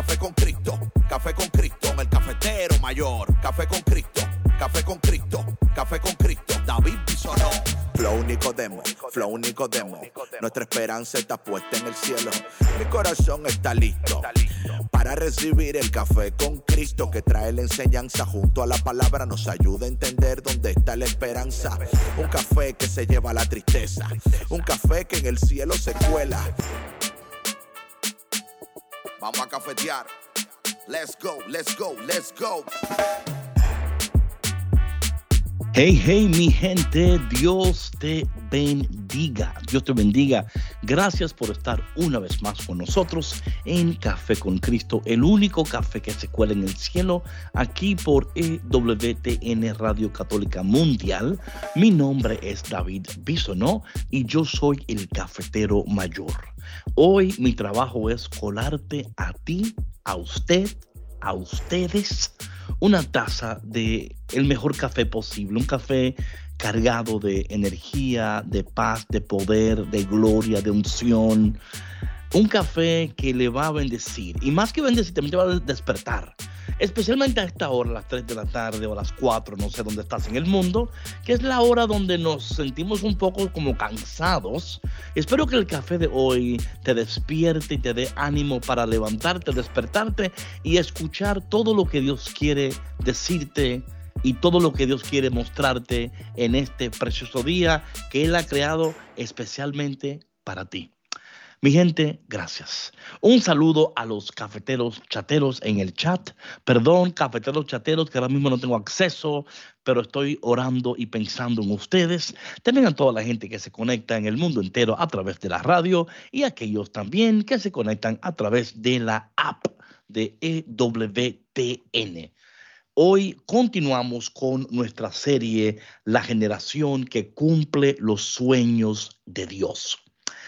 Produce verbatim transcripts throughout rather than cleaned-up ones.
Café con Cristo, Café con Cristo, el cafetero mayor. Café con Cristo, Café con Cristo, Café con Cristo, David Bisonó. Flow Nicodemo, Flow Nicodemo, nuestra esperanza está puesta en el cielo. Mi corazón está listo para recibir el café con Cristo, que trae la enseñanza junto a la palabra, nos ayuda a entender dónde está la esperanza. Un café que se lleva la tristeza, un café que en el cielo se cuela. Vamos a cafetear. Let's go, let's go, let's go. Hey, hey, mi gente, Dios te bendiga, Dios te bendiga. Gracias por estar una vez más con nosotros en Café con Cristo, el único café que se cuela en el cielo, aquí por E W T N Radio Católica Mundial. Mi nombre es David Bisonó y yo soy el cafetero mayor. Hoy mi trabajo es colarte a ti, a usted, a ustedes, una taza de el mejor café posible, un café cargado de energía, de paz, de poder, de gloria, de unción, un café que le va a bendecir, y más que bendecir, también te va a despertar, especialmente a esta hora, a las tres de la tarde o a las cuatro, no sé dónde estás en el mundo, que es la hora donde nos sentimos un poco como cansados. Espero que el café de hoy te despierte y te dé ánimo para levantarte, despertarte y escuchar todo lo que Dios quiere decirte y todo lo que Dios quiere mostrarte en este precioso día que Él ha creado especialmente para ti. Mi gente, gracias. Un saludo a los cafeteros chateros en el chat. Perdón, cafeteros chateros, que ahora mismo no tengo acceso, pero estoy orando y pensando en ustedes. También a toda la gente que se conecta en el mundo entero a través de la radio y aquellos también que se conectan a través de la app de E W T N. Hoy continuamos con nuestra serie La generación que cumple los sueños de Dios.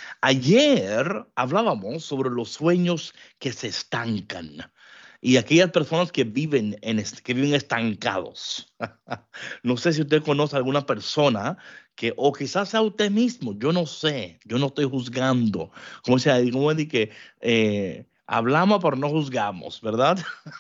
Ayer hablábamos sobre los sueños que se estancan y aquellas personas que viven, en est- que viven estancados. No sé si usted conoce a alguna persona que, o quizás sea usted mismo, yo no sé, yo no estoy juzgando. Como se como de que eh, hablamos pero no juzgamos, ¿verdad?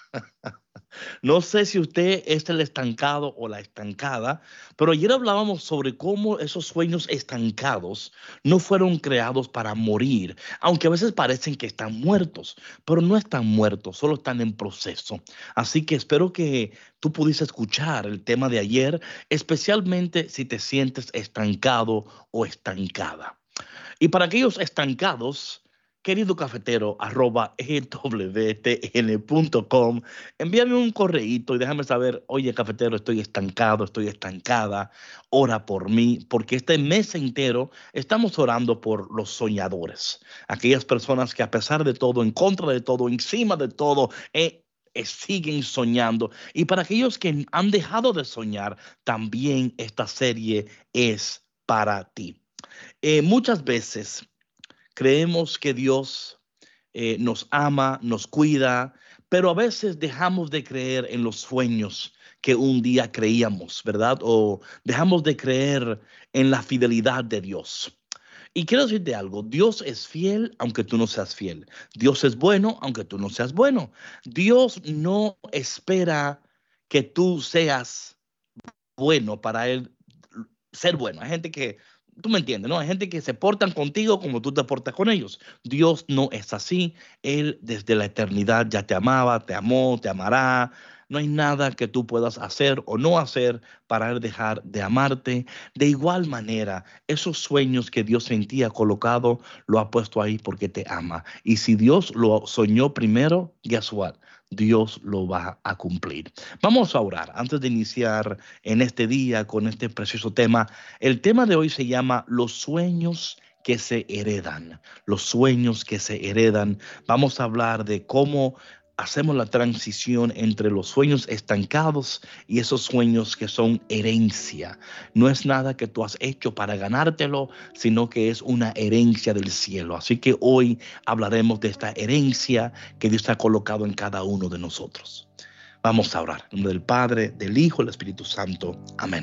No sé si usted es el estancado o la estancada, pero ayer hablábamos sobre cómo esos sueños estancados no fueron creados para morir, aunque a veces parecen que están muertos, pero no están muertos, solo están en proceso. Así que espero que tú pudiste escuchar el tema de ayer, especialmente si te sientes estancado o estancada. Y para aquellos estancados, querido cafetero, arroba E W T N punto com, envíame un correíto y déjame saber, oye cafetero, estoy estancado, estoy estancada, ora por mí, porque este mes entero estamos orando por los soñadores, aquellas personas que a pesar de todo, en contra de todo, encima de todo, eh, eh, siguen soñando. Y para aquellos que han dejado de soñar, también esta serie es para ti. Eh, muchas veces creemos que Dios eh, nos ama, nos cuida, pero a veces dejamos de creer en los sueños que un día creíamos, ¿verdad? O dejamos de creer en la fidelidad de Dios. Y quiero decirte algo, Dios es fiel aunque tú no seas fiel. Dios es bueno aunque tú no seas bueno. Dios no espera que tú seas bueno para Él ser bueno. Hay gente que, tú me entiendes, ¿no? Hay gente que se portan contigo como tú te portas con ellos. Dios no es así. Él desde la eternidad ya te amaba, te amó, te amará. No hay nada que tú puedas hacer o no hacer para Él dejar de amarte. De igual manera, esos sueños que Dios en ti ha colocado, lo ha puesto ahí porque te ama. Y si Dios lo soñó primero, guess what? Dios lo va a cumplir. Vamos a orar antes de iniciar en este día con este precioso tema. El tema de hoy se llama Los sueños que se heredan. Los sueños que se heredan. Vamos a hablar de cómo hacemos la transición entre los sueños estancados y esos sueños que son herencia. No es nada que tú has hecho para ganártelo, sino que es una herencia del cielo. Así que hoy hablaremos de esta herencia que Dios ha colocado en cada uno de nosotros. Vamos a orar. En nombre del Padre, del Hijo y del Espíritu Santo. Amén.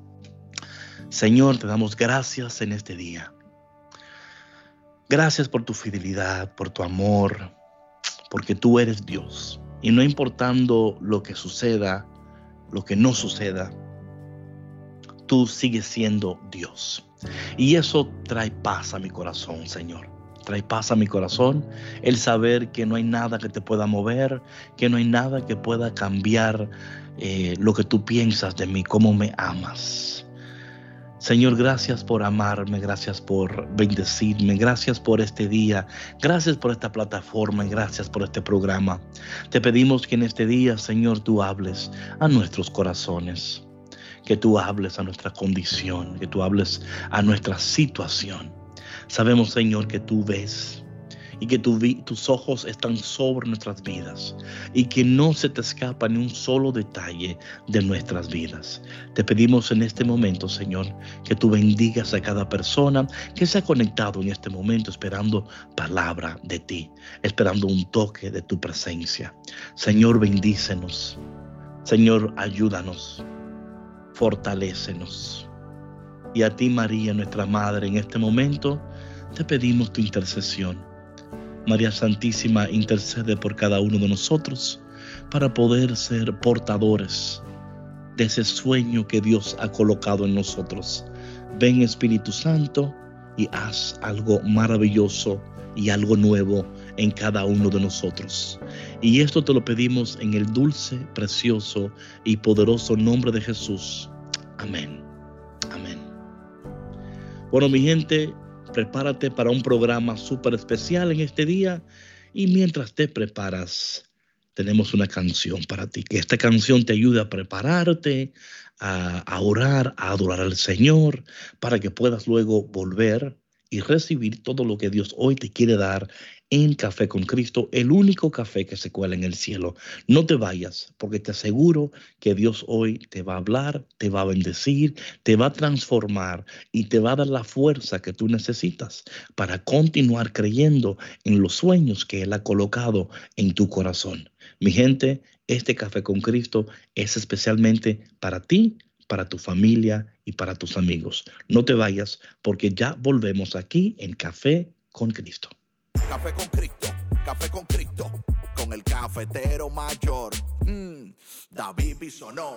Señor, te damos gracias en este día. Gracias por tu fidelidad, por tu amor, porque tú eres Dios. Y no importando lo que suceda, lo que no suceda, tú sigues siendo Dios. Y eso trae paz a mi corazón, Señor. Trae paz a mi corazón el saber que no hay nada que te pueda mover, que no hay nada que pueda cambiar eh, lo que tú piensas de mí, cómo me amas. Señor, gracias por amarme, gracias por bendecirme, gracias por este día, gracias por esta plataforma y gracias por este programa. Te pedimos que en este día, Señor, tú hables a nuestros corazones, que tú hables a nuestra condición, que tú hables a nuestra situación. Sabemos, Señor, que tú ves y que tu vi- tus ojos están sobre nuestras vidas y que no se te escapa ni un solo detalle de nuestras vidas. Te pedimos en este momento, Señor, que tú bendigas a cada persona que se ha conectado en este momento esperando palabra de ti, esperando un toque de tu presencia. Señor, bendícenos. Señor, ayúdanos, fortalécenos. Y a ti, María, nuestra Madre, en este momento te pedimos tu intercesión. María Santísima, intercede por cada uno de nosotros para poder ser portadores de ese sueño que Dios ha colocado en nosotros. Ven, Espíritu Santo, y haz algo maravilloso y algo nuevo en cada uno de nosotros. Y esto te lo pedimos en el dulce, precioso y poderoso nombre de Jesús. Amén. Amén. Bueno, mi gente, prepárate para un programa súper especial en este día. Y mientras te preparas, tenemos una canción para ti. Que esta canción te ayude a prepararte, a, a orar, a adorar al Señor, para que puedas luego volver y recibir todo lo que Dios hoy te quiere dar en Café con Cristo, el único café que se cuela en el cielo. No te vayas, porque te aseguro que Dios hoy te va a hablar, te va a bendecir, te va a transformar y te va a dar la fuerza que tú necesitas para continuar creyendo en los sueños que Él ha colocado en tu corazón. Mi gente, este Café con Cristo es especialmente para ti, para tu familia y para tus amigos. No te vayas, porque ya volvemos aquí en Café con Cristo. Café con Cristo, Café con Cristo, con el cafetero mayor, mm, David Bisonó.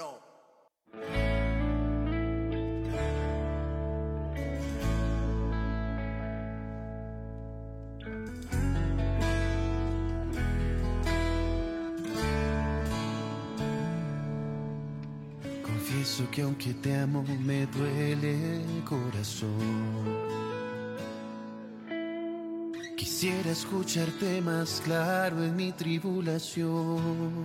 Confieso que aunque te amo me duele el corazón. Quisiera escucharte más claro en mi tribulación.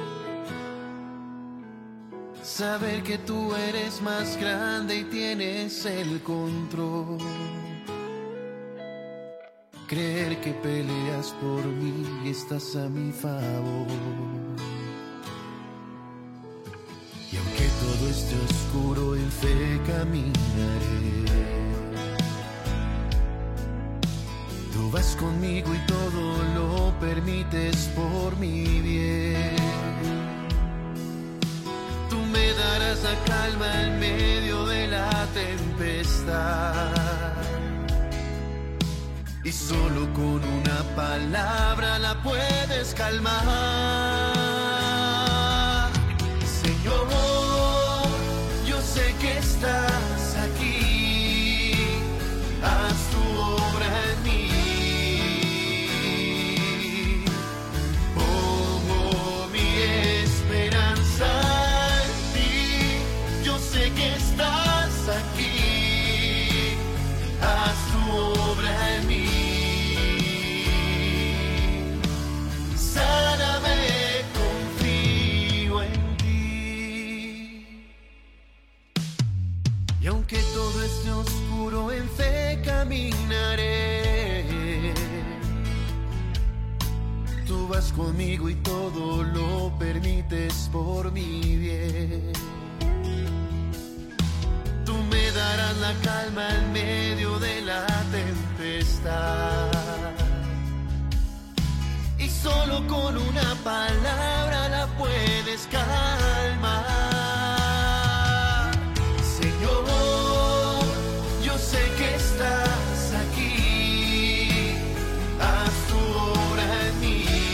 Saber que tú eres más grande y tienes el control. Creer que peleas por mí y estás a mi favor. Y aunque todo esté oscuro, en fe caminaré. Tú vas conmigo y todo lo permites por mi bien. Tú me darás la calma en medio de la tempestad. Y solo con una palabra la puedes calmar. Señor, yo sé que estás aquí. Haz tu obra en mí. Conmigo y todo lo permites por mi bien. Tú me darás la calma en medio de la tempestad. Y solo con una palabra la puedes calmar. Señor, yo sé que estás aquí. Haz tu obra en mí.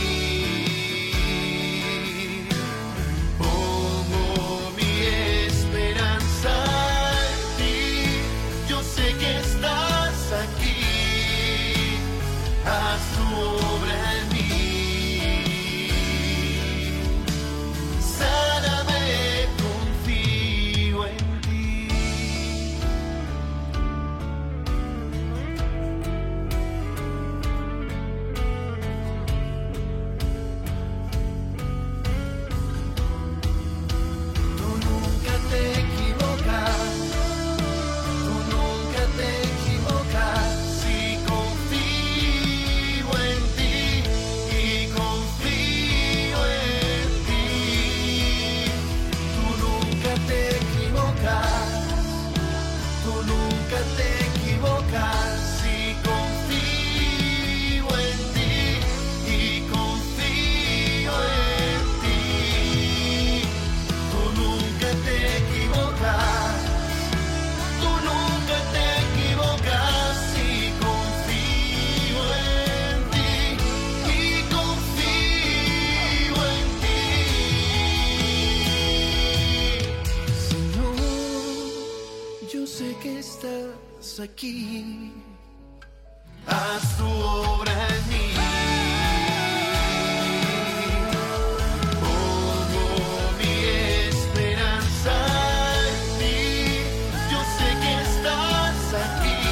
hemos aquí. Haz tu obra en mí. Pongo mi esperanza en ti. Yo sé que estás aquí.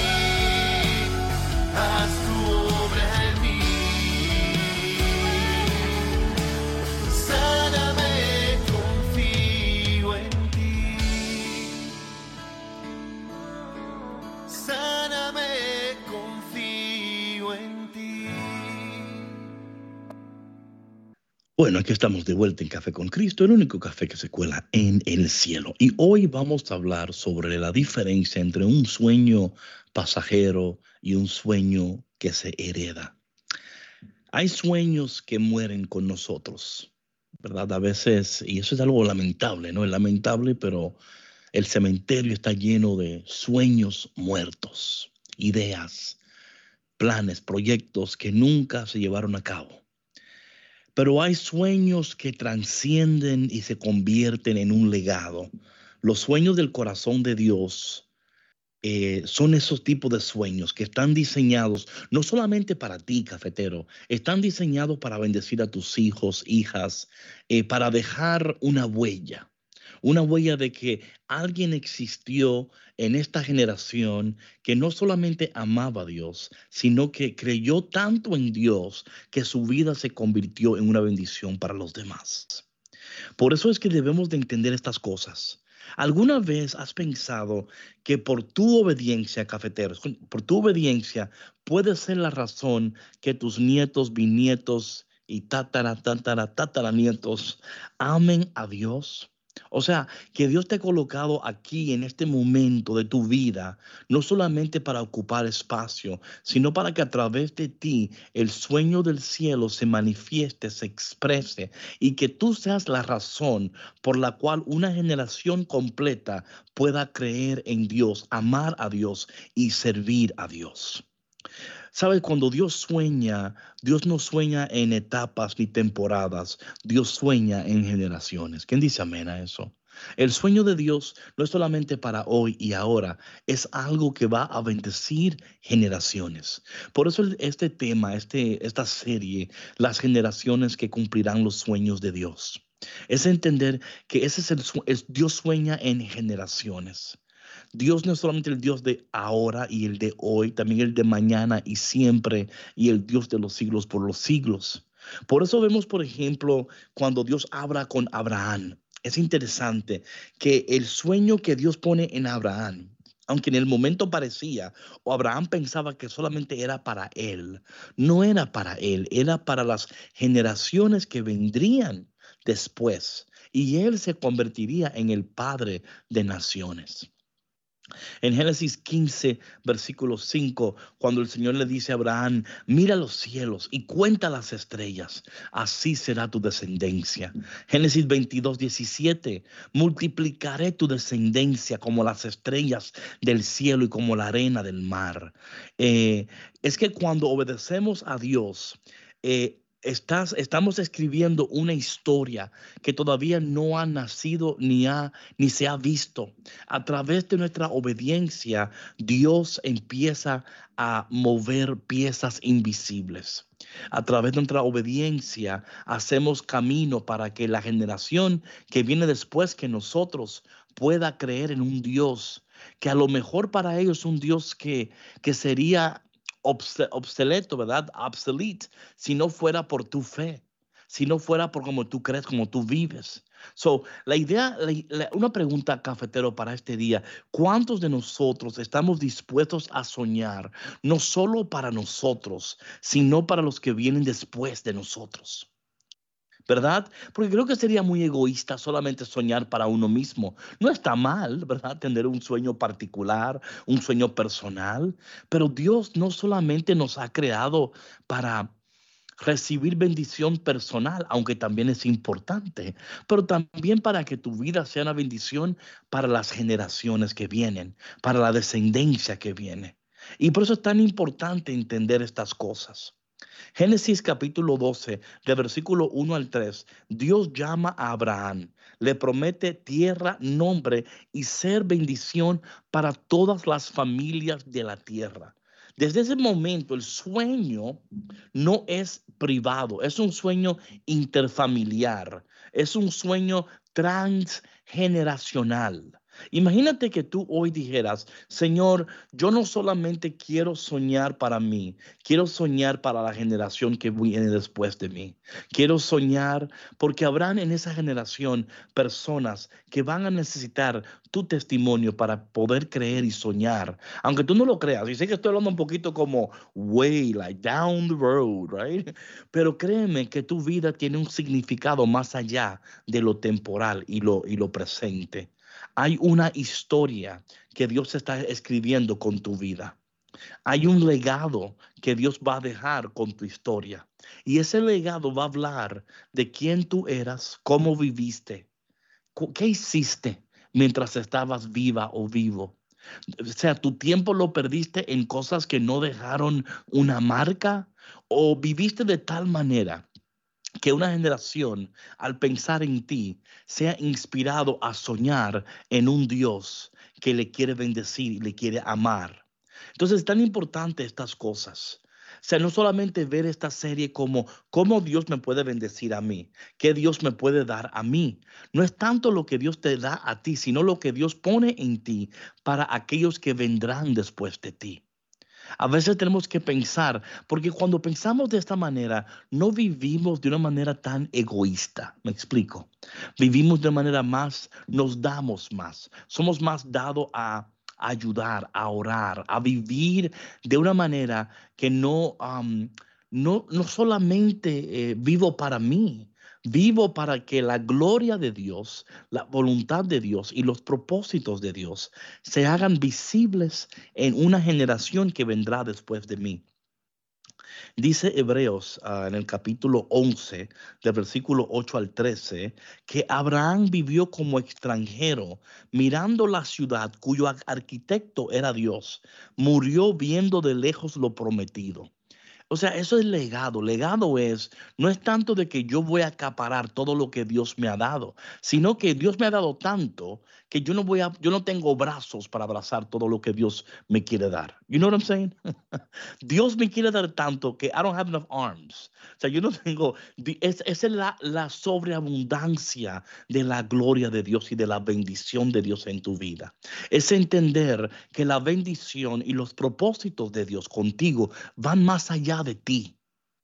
Haz tu obra en mí. Sáname, confío en ti. Sáname, confío en ti. Bueno, aquí estamos de vuelta en Café con Cristo, el único café que se cuela en el cielo. Y hoy vamos a hablar sobre la diferencia entre un sueño pasajero y un sueño que se hereda. Hay sueños que mueren con nosotros, ¿verdad? A veces, y eso es algo lamentable, ¿no? Es lamentable, pero el cementerio está lleno de sueños muertos, ideas, planes, proyectos que nunca se llevaron a cabo. Pero hay sueños que trascienden y se convierten en un legado. Los sueños del corazón de Dios eh, son esos tipos de sueños que están diseñados no solamente para ti, cafetero, están diseñados para bendecir a tus hijos, hijas, eh, para dejar una huella. Una huella de que alguien existió en esta generación que no solamente amaba a Dios, sino que creyó tanto en Dios que su vida se convirtió en una bendición para los demás. Por eso es que debemos de entender estas cosas. ¿Alguna vez has pensado que por tu obediencia, cafeteros, por tu obediencia puede ser la razón que tus nietos, bisnietos y tatara, tatara, tataranietos amen a Dios? O sea, que Dios te ha colocado aquí en este momento de tu vida, no solamente para ocupar espacio, sino para que a través de ti el sueño del cielo se manifieste, se exprese y que tú seas la razón por la cual una generación completa pueda creer en Dios, amar a Dios y servir a Dios. ¿Sabes? Cuando Dios sueña, Dios no sueña en etapas ni temporadas. Dios sueña en generaciones. ¿Quién dice amén a eso? El sueño de Dios no es solamente para hoy y ahora, es algo que va a bendecir generaciones. Por eso este tema, este, esta serie, las generaciones que cumplirán los sueños de Dios, es entender que ese es el es, Dios sueña en generaciones. Dios no es solamente el Dios de ahora y el de hoy, también el de mañana y siempre, y el Dios de los siglos por los siglos. Por eso vemos, por ejemplo, cuando Dios habla con Abraham. Es interesante que el sueño que Dios pone en Abraham, aunque en el momento parecía, o Abraham pensaba que solamente era para él, no era para él, era para las generaciones que vendrían después, y él se convertiría en el padre de naciones. En Génesis quince, versículo cinco, cuando el Señor le dice a Abraham, mira los cielos y cuenta las estrellas, así será tu descendencia. Génesis veintidós, diecisiete, multiplicaré tu descendencia como las estrellas del cielo y como la arena del mar. Eh, es que cuando obedecemos a Dios, eh, Estás, estamos escribiendo una historia que todavía no ha nacido ni, ha, ni se ha visto. A través de nuestra obediencia, Dios empieza a mover piezas invisibles. A través de nuestra obediencia, hacemos camino para que la generación que viene después que nosotros pueda creer en un Dios que a lo mejor para ellos es un Dios que, que sería obsoleto, ¿verdad? Obsolete, si no fuera por tu fe, si no fuera por cómo tú crees, cómo tú vives. So, la idea, la, la, una pregunta, cafetero, para este día: ¿cuántos de nosotros estamos dispuestos a soñar no solo para nosotros, sino para los que vienen después de nosotros? ¿Verdad? Porque creo que sería muy egoísta solamente soñar para uno mismo. No está mal, ¿verdad? Tener un sueño particular, un sueño personal, pero Dios no solamente nos ha creado para recibir bendición personal, aunque también es importante, pero también para que tu vida sea una bendición para las generaciones que vienen, para la descendencia que viene. Y por eso es tan importante entender estas cosas. Génesis capítulo doce, de versículo uno al tres, Dios llama a Abraham, le promete tierra, nombre y ser bendición para todas las familias de la tierra. Desde ese momento el sueño no es privado, es un sueño interfamiliar, es un sueño transgeneracional. Imagínate que tú hoy dijeras, Señor, yo no solamente quiero soñar para mí, quiero soñar para la generación que viene después de mí. Quiero soñar porque habrán en esa generación personas que van a necesitar tu testimonio para poder creer y soñar. Aunque tú no lo creas, y sé que estoy hablando un poquito como way, like down the road, right? Pero créeme que tu vida tiene un significado más allá de lo temporal y lo, y lo presente. Hay una historia que Dios está escribiendo con tu vida. Hay un legado que Dios va a dejar con tu historia. Y ese legado va a hablar de quién tú eras, cómo viviste, qué hiciste mientras estabas viva o vivo. O sea, tu tiempo lo perdiste en cosas que no dejaron una marca, o viviste de tal manera que una generación, al pensar en ti, sea inspirado a soñar en un Dios que le quiere bendecir y le quiere amar. Entonces, es tan importante estas cosas. O sea, no solamente ver esta serie como cómo Dios me puede bendecir a mí, qué Dios me puede dar a mí. No es tanto lo que Dios te da a ti, sino lo que Dios pone en ti para aquellos que vendrán después de ti. A veces tenemos que pensar, porque cuando pensamos de esta manera, no vivimos de una manera tan egoísta. Me explico. Vivimos de manera más, nos damos más. Somos más dados a ayudar, a orar, a vivir de una manera que no, um, no, no solamente eh, vivo para mí. Vivo para que la gloria de Dios, la voluntad de Dios y los propósitos de Dios se hagan visibles en una generación que vendrá después de mí. Dice Hebreos uh, en el capítulo once, del versículo ocho al trece, que Abraham vivió como extranjero, mirando la ciudad cuyo arquitecto era Dios. Murió viendo de lejos lo prometido. O sea, eso es legado. Legado es, no es tanto de que yo voy a acaparar todo lo que Dios me ha dado, sino que Dios me ha dado tanto que yo no voy a, yo no tengo brazos para abrazar todo lo que Dios me quiere dar. You know what I'm saying? Dios me quiere dar tanto que I don't have enough arms. O sea, yo no tengo, es, esa es la, la sobreabundancia de la gloria de Dios y de la bendición de Dios en tu vida. Es entender que la bendición y los propósitos de Dios contigo van más allá de ti.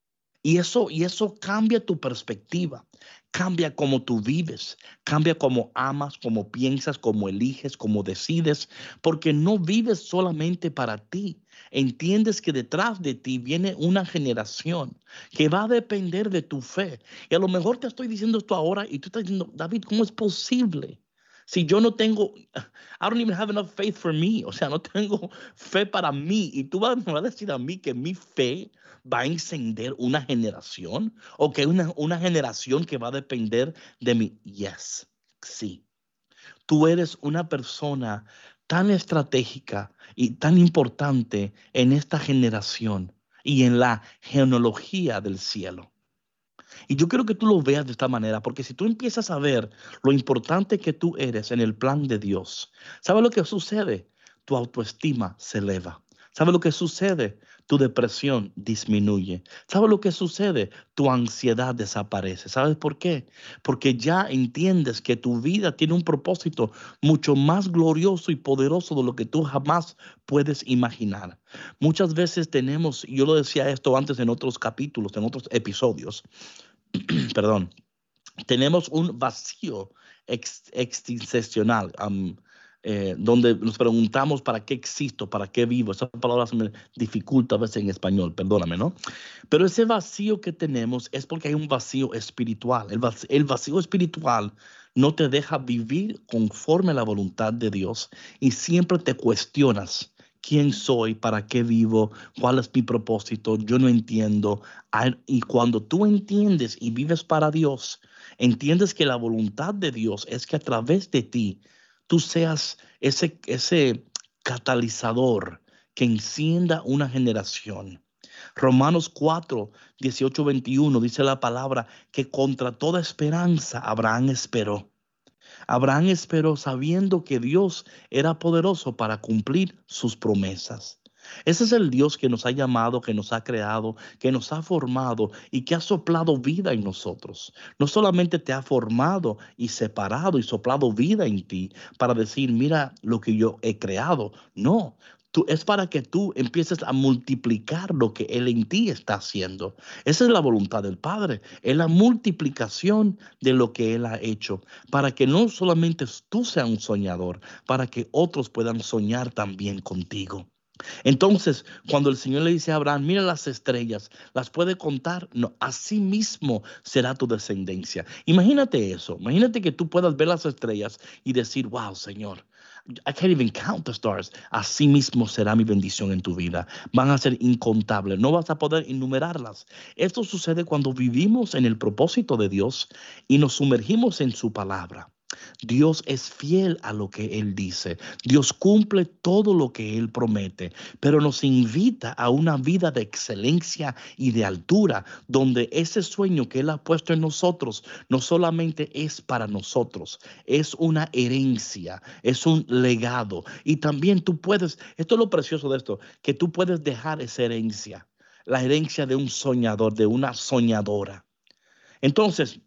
Y eso, y eso cambia tu perspectiva, cambia cómo tú vives, cambia cómo amas, cómo piensas, cómo eliges, cómo decides, porque no vives solamente para ti. Entiendes que detrás de ti viene una generación que va a depender de tu fe. Y a lo mejor te estoy diciendo esto ahora y tú estás diciendo, David, ¿cómo es posible? Si yo no tengo, I don't even have enough faith for me. O sea, no tengo fe para mí. Y tú vas, me vas a decir a mí que mi fe va a encender una generación. O que una, una generación que va a depender de mí. Yes, sí. Tú eres una persona tan estratégica y tan importante en esta generación y en la genealogía del cielo. Y yo quiero que tú lo veas de esta manera, porque si tú empiezas a ver lo importante que tú eres en el plan de Dios, ¿sabes lo que sucede? Tu autoestima se eleva. ¿Sabes lo que sucede? Tu depresión disminuye. ¿Sabes lo que sucede? Tu ansiedad desaparece. ¿Sabes por qué? Porque ya entiendes que tu vida tiene un propósito mucho más glorioso y poderoso de lo que tú jamás puedes imaginar. Muchas veces tenemos, yo lo decía esto antes en otros capítulos, en otros episodios, perdón, tenemos un vacío ex, existencial, um, eh, donde nos preguntamos para qué existo, para qué vivo. Esa palabra se me dificulta a veces en español, perdóname, ¿no? Pero ese vacío que tenemos es porque hay un vacío espiritual. El vacío, el vacío espiritual no te deja vivir conforme a la voluntad de Dios y siempre te cuestionas. ¿Quién soy? ¿Para qué vivo? ¿Cuál es mi propósito? Yo no entiendo. Y cuando tú entiendes y vives para Dios, entiendes que la voluntad de Dios es que a través de ti, tú seas ese, ese catalizador que encienda una generación. Romanos cuatro, dieciocho, veintiuno dice la palabra que contra toda esperanza Abraham esperó. Abraham esperó sabiendo que Dios era poderoso para cumplir sus promesas. Ese es el Dios que nos ha llamado, que nos ha creado, que nos ha formado y que ha soplado vida en nosotros. No solamente te ha formado y separado y soplado vida en ti para decir, mira lo que yo he creado. No. Tú, es para que tú empieces a multiplicar lo que Él en ti está haciendo. Esa es la voluntad del Padre. Es la multiplicación de lo que Él ha hecho. Para que no solamente tú seas un soñador, para que otros puedan soñar también contigo. Entonces, cuando el Señor le dice a Abraham, mira las estrellas, ¿las puede contar? No, así mismo será tu descendencia. Imagínate eso. Imagínate que tú puedas ver las estrellas y decir, wow, Señor, I can't even count the stars. Así mismo será mi bendición en tu vida. Van a ser incontables. No vas a poder enumerarlas. Esto sucede cuando vivimos en el propósito de Dios y nos sumergimos en su palabra. Dios es fiel a lo que Él dice. Dios cumple todo lo que Él promete, pero nos invita a una vida de excelencia y de altura, donde ese sueño que Él ha puesto en nosotros no solamente es para nosotros, es una herencia, es un legado. Y también tú puedes, esto es lo precioso de esto, que tú puedes dejar esa herencia, la herencia de un soñador, de una soñadora. Entonces,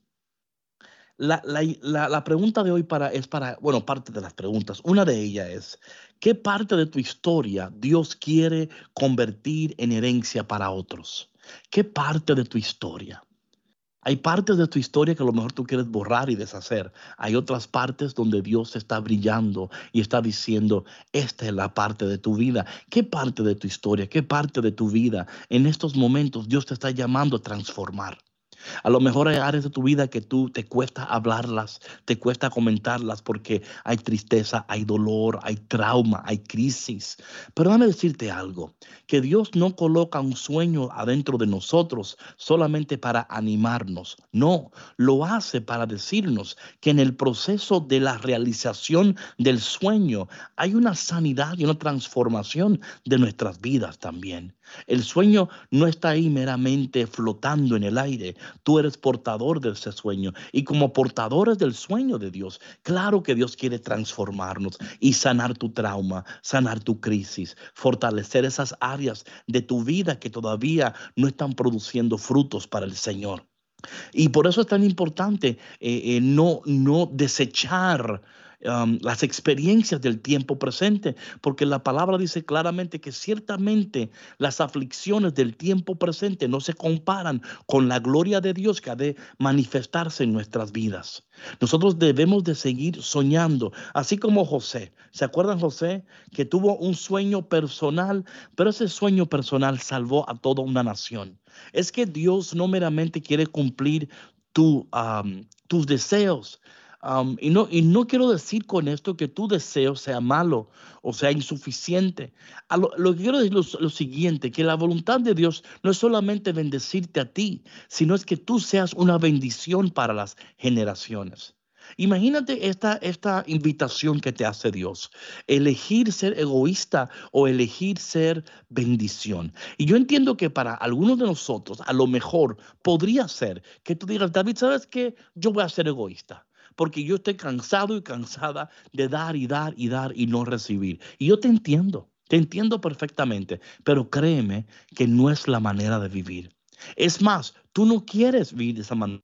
La, la, la, la pregunta de hoy para, es para, bueno, parte de las preguntas. Una de ellas es, ¿qué parte de tu historia Dios quiere convertir en herencia para otros? ¿Qué parte de tu historia? Hay partes de tu historia que a lo mejor tú quieres borrar y deshacer. Hay otras partes donde Dios está brillando y está diciendo, esta es la parte de tu vida. ¿Qué parte de tu historia, qué parte de tu vida en estos momentos Dios te está llamando a transformar? A lo mejor hay áreas de tu vida que tú te cuesta hablarlas, te cuesta comentarlas porque hay tristeza, hay dolor, hay trauma, hay crisis. Pero déjame decirte algo, que Dios no coloca un sueño adentro de nosotros solamente para animarnos. No, lo hace para decirnos que en el proceso de la realización del sueño hay una sanidad y una transformación de nuestras vidas también. El sueño no está ahí meramente flotando en el aire. Tú eres portador de ese sueño y como portadores del sueño de Dios, claro que Dios quiere transformarnos y sanar tu trauma, sanar tu crisis, fortalecer esas áreas de tu vida que todavía no están produciendo frutos para el Señor. Y por eso es tan importante eh, eh, no, no desechar Um, las experiencias del tiempo presente, porque la palabra dice claramente que ciertamente las aflicciones del tiempo presente no se comparan con la gloria de Dios que ha de manifestarse en nuestras vidas. Nosotros debemos de seguir soñando, así como José. ¿Se acuerdan José? Que tuvo un sueño personal, pero ese sueño personal salvó a toda una nación. Es que Dios no meramente quiere cumplir tu, um, tus deseos. Um, y, no, y no quiero decir con esto que tu deseo sea malo o sea insuficiente. A lo, lo que quiero decir es lo, lo siguiente, que la voluntad de Dios no es solamente bendecirte a ti, sino es que tú seas una bendición para las generaciones. Imagínate esta, esta invitación que te hace Dios, elegir ser egoísta o elegir ser bendición. Y yo entiendo que para algunos de nosotros a lo mejor podría ser que tú digas, David, ¿sabes qué? Yo voy a ser egoísta. Porque yo estoy cansado y cansada de dar y dar y dar y no recibir. Y yo te entiendo, te entiendo perfectamente, pero créeme que no es la manera de vivir. Es más, tú no quieres vivir de esa manera.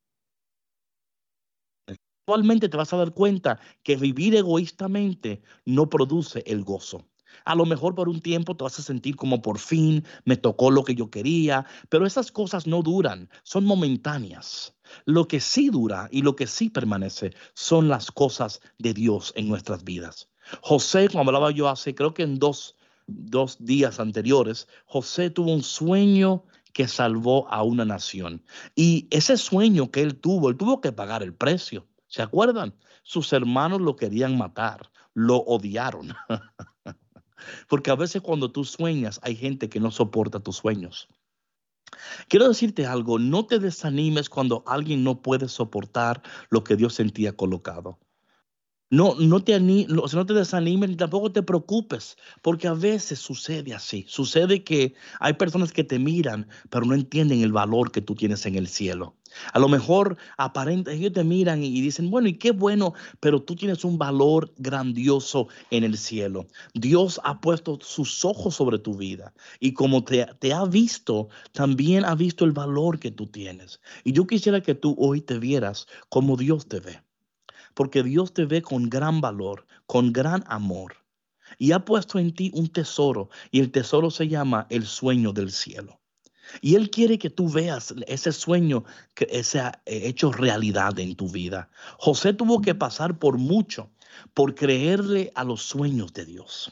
Actualmente te vas a dar cuenta que vivir egoístamente no produce el gozo. A lo mejor por un tiempo te vas a sentir como por fin me tocó lo que yo quería, pero esas cosas no duran, son momentáneas. Lo que sí dura y lo que sí permanece son las cosas de Dios en nuestras vidas. José, como hablaba yo hace, creo que en dos, dos días anteriores, José tuvo un sueño que salvó a una nación. Y ese sueño que él tuvo, él tuvo que pagar el precio. ¿Se acuerdan? Sus hermanos lo querían matar, lo odiaron. Porque a veces cuando tú sueñas hay gente que no soporta tus sueños. Quiero decirte algo, no te desanimes cuando alguien no puede soportar lo que Dios en ti ha colocado. No, no te, ani- no, o sea, no te desanimes ni tampoco te preocupes, porque a veces sucede así. Sucede que hay personas que te miran, pero no entienden el valor que tú tienes en el cielo. A lo mejor aparenta, ellos te miran y dicen, bueno, y qué bueno, pero tú tienes un valor grandioso en el cielo. Dios ha puesto sus ojos sobre tu vida y como te, te ha visto, también ha visto el valor que tú tienes. Y yo quisiera que tú hoy te vieras como Dios te ve, porque Dios te ve con gran valor, con gran amor, y ha puesto en ti un tesoro, y el tesoro se llama el sueño del cielo. Y Él quiere que tú veas ese sueño que se ha hecho realidad en tu vida. José tuvo que pasar por mucho, por creerle a los sueños de Dios.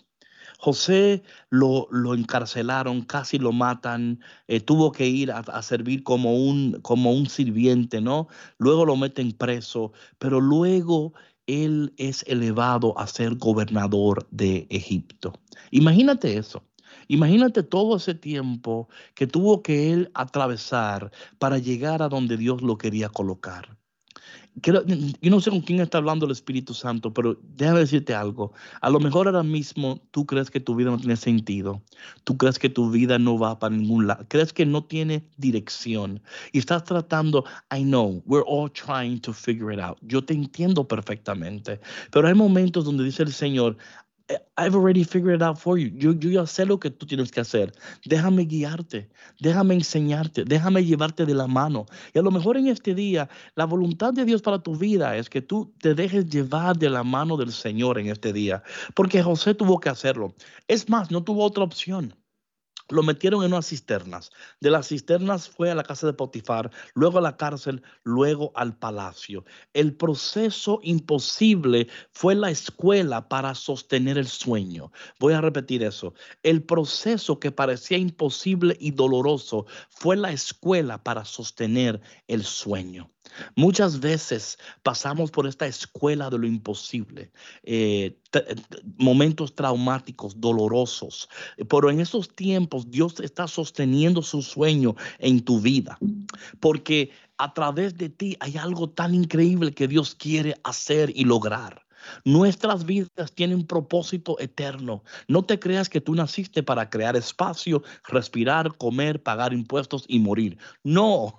José lo, lo encarcelaron, casi lo matan, eh, tuvo que ir a, a servir como un, como un sirviente, ¿no? Luego lo meten preso, pero luego él es elevado a ser gobernador de Egipto. Imagínate eso. Imagínate todo ese tiempo que tuvo que él atravesar para llegar a donde Dios lo quería colocar. Creo- yo no sé con quién está hablando el Espíritu Santo, pero déjame decirte algo. A lo mejor ahora mismo tú crees que tu vida no tiene sentido. Tú crees que tu vida no va para ningún lado. Crees que no tiene dirección. Y estás tratando, I know, we're all trying to figure it out. Yo te entiendo perfectamente. Pero hay momentos donde dice el Señor, "I- I've already figured it out for you. Yo, yo ya sé lo que tú tienes que hacer. Déjame guiarte, déjame enseñarte, déjame llevarte de la mano. Y a lo mejor en este día la voluntad de Dios para tu vida es que tú te dejes llevar de la mano del Señor en este día, porque José tuvo que hacerlo. Es más, no tuvo otra opción. Lo metieron en unas cisternas. De las cisternas fue a la casa de Potifar, luego a la cárcel, luego al palacio. El proceso imposible fue la escuela para sostener el sueño. Voy a repetir eso. El proceso que parecía imposible y doloroso fue la escuela para sostener el sueño. Muchas veces pasamos por esta escuela de lo imposible, eh, t- t- momentos traumáticos, dolorosos, pero en esos tiempos Dios está sosteniendo su sueño en tu vida, porque a través de ti hay algo tan increíble que Dios quiere hacer y lograr. Nuestras vidas tienen un propósito eterno. No te creas que tú naciste para crear espacio, respirar, comer, pagar impuestos y morir. No,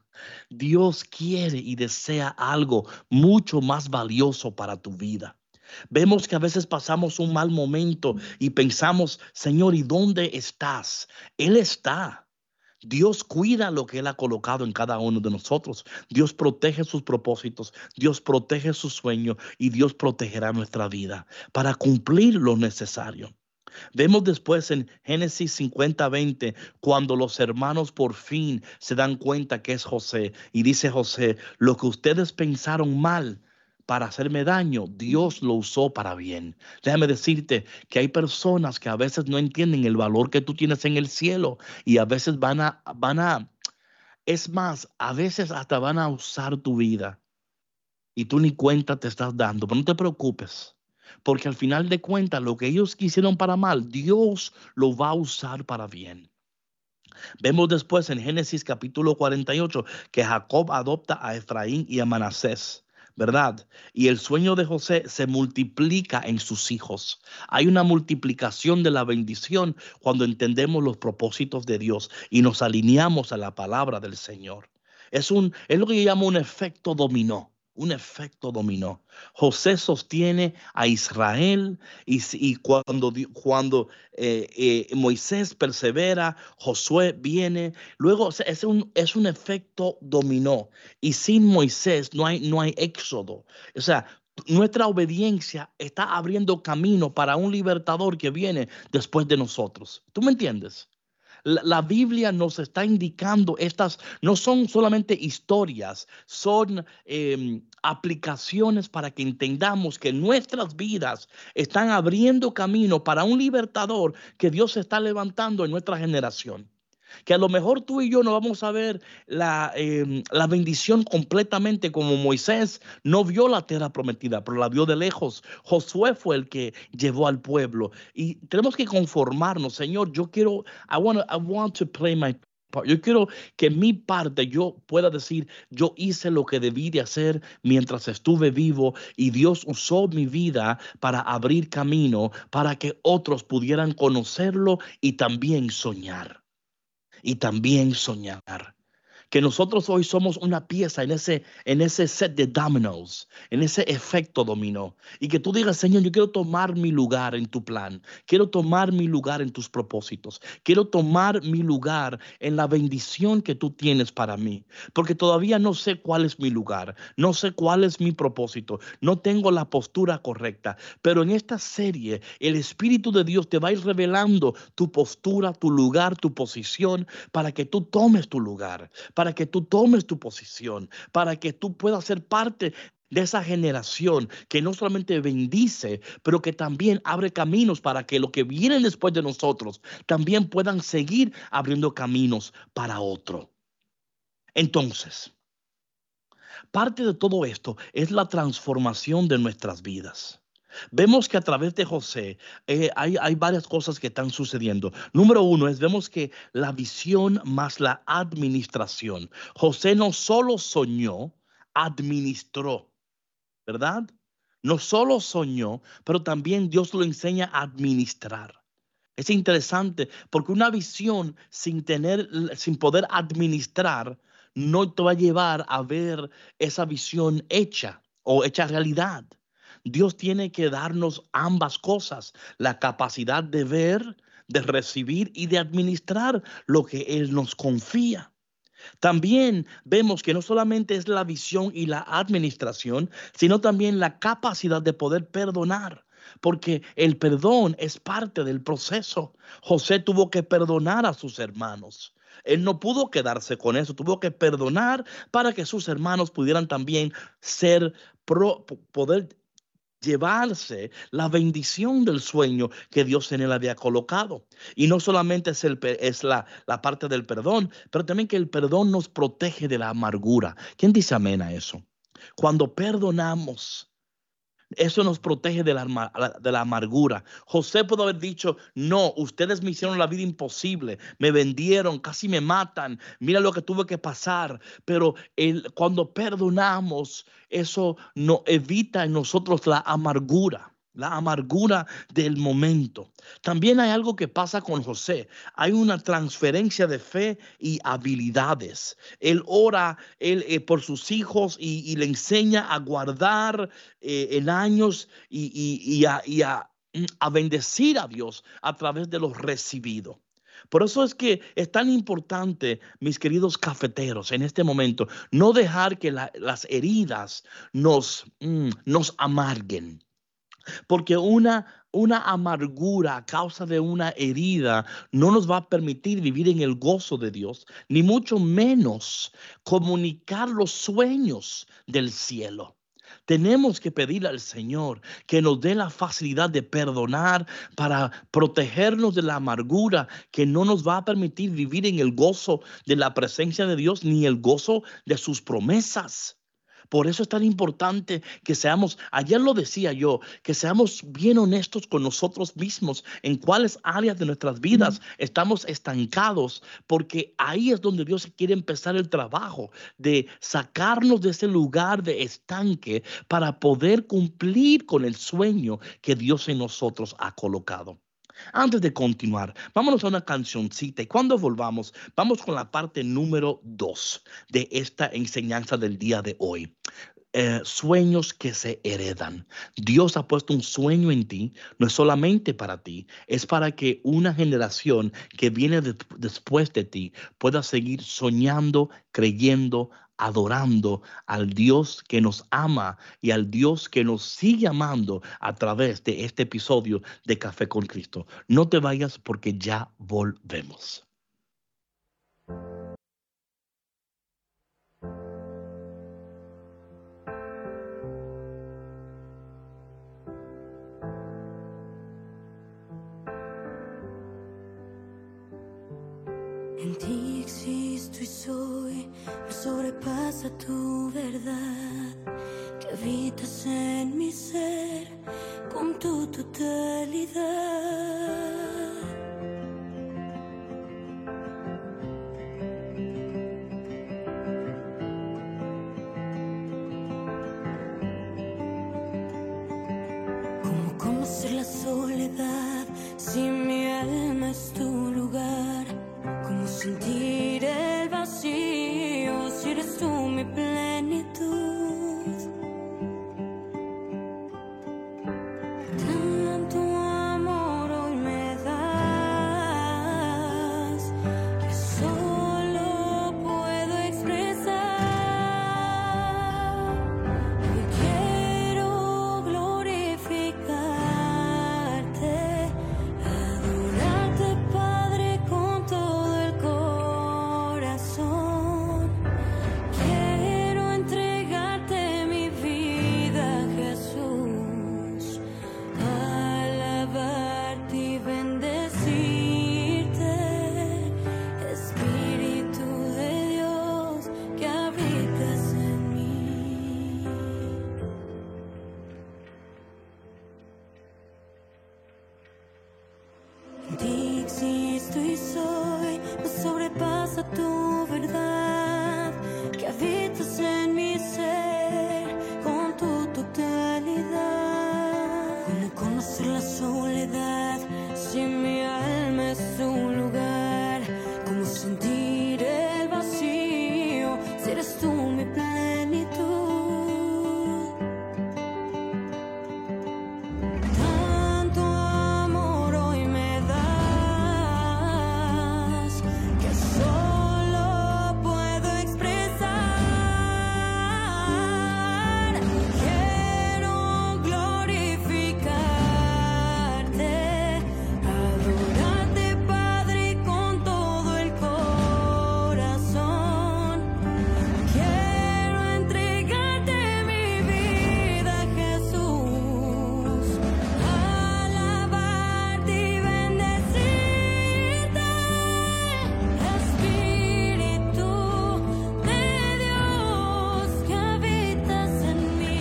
Dios quiere y desea algo mucho más valioso para tu vida. Vemos que a veces pasamos un mal momento y pensamos, Señor, ¿y dónde estás? Él está. Dios cuida lo que Él ha colocado en cada uno de nosotros. Dios protege sus propósitos, Dios protege su sueño y Dios protegerá nuestra vida para cumplir lo necesario. Vemos después en Génesis cincuenta veinte, cuando los hermanos por fin se dan cuenta que es José. Y dice José, lo que ustedes pensaron mal para hacerme daño, Dios lo usó para bien. Déjame decirte que hay personas que a veces no entienden el valor que tú tienes en el cielo y a veces van a, van a, es más, a veces hasta van a usar tu vida y tú ni cuenta te estás dando, pero no te preocupes, porque al final de cuentas lo que ellos quisieron para mal, Dios lo va a usar para bien. Vemos después en Génesis capítulo cuarenta y ocho que Jacob adopta a Efraín y a Manasés, ¿verdad? Y el sueño de José se multiplica en sus hijos. Hay una multiplicación de la bendición cuando entendemos los propósitos de Dios y nos alineamos a la palabra del Señor. Es un, es lo que yo llamo un efecto dominó. Un efecto dominó. José sostiene a Israel y, y cuando, cuando eh, eh, Moisés persevera, Josué viene. Luego es un, es un efecto dominó. Y sin Moisés no hay, no hay éxodo. O sea, nuestra obediencia está abriendo camino para un libertador que viene después de nosotros. ¿Tú me entiendes? La, la Biblia nos está indicando estas, no son solamente historias, son eh, aplicaciones para que entendamos que nuestras vidas están abriendo camino para un libertador que Dios está levantando en nuestra generación. Que a lo mejor tú y yo no vamos a ver la, eh, la bendición completamente como Moisés no vio la tierra prometida, pero la vio de lejos. Josué fue el que llevó al pueblo y tenemos que conformarnos. Señor, yo quiero, I want, I want to play my Yo quiero que mi parte yo pueda decir, yo hice lo que debí de hacer mientras estuve vivo y Dios usó mi vida para abrir camino para que otros pudieran conocerlo y también soñar. Y también soñar. Que nosotros hoy somos una pieza en ese, en ese set de dominoes, en ese efecto dominó. Y que tú digas, Señor, yo quiero tomar mi lugar en tu plan. Quiero tomar mi lugar en tus propósitos. Quiero tomar mi lugar en la bendición que tú tienes para mí. Porque todavía no sé cuál es mi lugar. No sé cuál es mi propósito. No tengo la postura correcta. Pero en esta serie, el Espíritu de Dios te va a ir revelando tu postura, tu lugar, tu posición, para que tú tomes tu lugar, para que tú tomes tu posición, para que tú puedas ser parte de esa generación que no solamente bendice, pero que también abre caminos para que los que vienen después de nosotros también puedan seguir abriendo caminos para otro. Entonces, parte de todo esto es la transformación de nuestras vidas. Vemos que a través de José eh, hay, hay varias cosas que están sucediendo. Número uno es, vemos que la visión más la administración. José no solo soñó, administró, ¿verdad? No solo soñó, pero también Dios lo enseña a administrar. Es interesante porque una visión sin tener, sin poder administrar, no te va a llevar a ver esa visión hecha o hecha realidad. Dios tiene que darnos ambas cosas, la capacidad de ver, de recibir y de administrar lo que Él nos confía. También vemos que no solamente es la visión y la administración, sino también la capacidad de poder perdonar. Porque el perdón es parte del proceso. José tuvo que perdonar a sus hermanos. Él no pudo quedarse con eso, tuvo que perdonar para que sus hermanos pudieran también ser, pro, poder llevarse la bendición del sueño que Dios en él había colocado. Y no solamente es, el, es la, la parte del perdón, pero también que el perdón nos protege de la amargura. ¿Quién dice amén a eso? Cuando perdonamos, eso nos protege de la, de la amargura. José pudo haber dicho, no, ustedes me hicieron la vida imposible, me vendieron, casi me matan, mira lo que tuve que pasar. Pero el, cuando perdonamos, eso no evita en nosotros la amargura. La amargura del momento. También hay algo que pasa con José. Hay una transferencia de fe y habilidades. Él ora él, eh, por sus hijos y, y le enseña a guardar eh, en años y, y, y, a, y a, a bendecir a Dios a través de lo recibido. Por eso es que es tan importante, mis queridos cafeteros, en este momento, no dejar que la, las heridas nos, mm, nos amarguen. Porque una, una amargura a causa de una herida no nos va a permitir vivir en el gozo de Dios, ni mucho menos comunicar los sueños del cielo. Tenemos que pedirle al Señor que nos dé la facilidad de perdonar para protegernos de la amargura que no nos va a permitir vivir en el gozo de la presencia de Dios ni el gozo de sus promesas. Por eso es tan importante que seamos, ayer lo decía yo, que seamos bien honestos con nosotros mismos en cuáles áreas de nuestras vidas estamos estancados, porque ahí es donde Dios quiere empezar el trabajo de sacarnos de ese lugar de estanque para poder cumplir con el sueño que Dios en nosotros ha colocado. Antes de continuar, vámonos a una cancioncita y cuando volvamos, vamos con la parte número dos de esta enseñanza del día de hoy. Eh, sueños que se heredan. Dios ha puesto un sueño en ti, no es solamente para ti, es para que una generación que viene de, después de ti pueda seguir soñando, creyendo, adorando al Dios que nos ama y al Dios que nos sigue amando a través de este episodio de Café con Cristo. No te vayas porque ya volvemos. En ti existo y soy, me sobrepasa tu verdad, que habitas en mi ser con tu totalidad. conocer la soledad si mi alma es tu lugar? ¿Cómo sentir el vacío si eres tú mi plenitud? Tanto amor hoy me das que solo puedo expresar. Hoy quiero glorificarte, adorarte, Padre, con todo el corazón. Quiero entregarte mi vida, Jesús, alabarte y bendecirte, Espíritu de Dios que habitas en mí. En ti existo y soy, me sobrepasa tu verdad, que habitas en mi ser con tu totalidad. ¿Cómo conocer la soledad si mi alma es tu lugar? ¿Cómo sentir el vacío si eres tú mi plenitud? Tanto amor hoy me das que solo puedo expresar. Quiero glorificarte, adorarte, Padre, con todo el corazón. Quiero entregarte mi vida, Jesús, alabarte y bendecirte, Espíritu de Dios que habitas en mí.